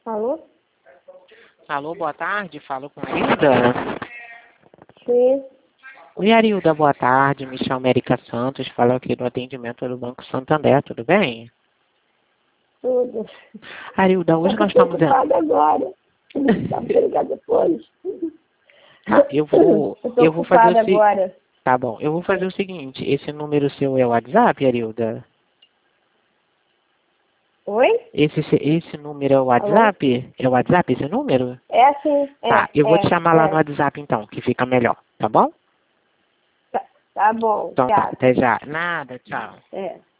Alô? Alô, boa tarde. Falo com a Arilda. Sim. Oi, Arilda, boa tarde. Me chamo Erika Santos. Falo aqui do atendimento do Banco Santander. Tudo bem? Tudo. Arilda, hoje nós estamos... ocupada agora. Tá me ligar depois. Tá, eu vou fazer o agora. Tá bom, eu vou fazer o seguinte. Esse número seu é o WhatsApp, Arilda? Oi? Esse número é o WhatsApp? Alô? É o WhatsApp esse número? É sim. Tá, eu vou te chamar lá no WhatsApp então, que fica melhor, tá bom? Tá bom. Então tá, Tchau. até já. Nada, tchau. É.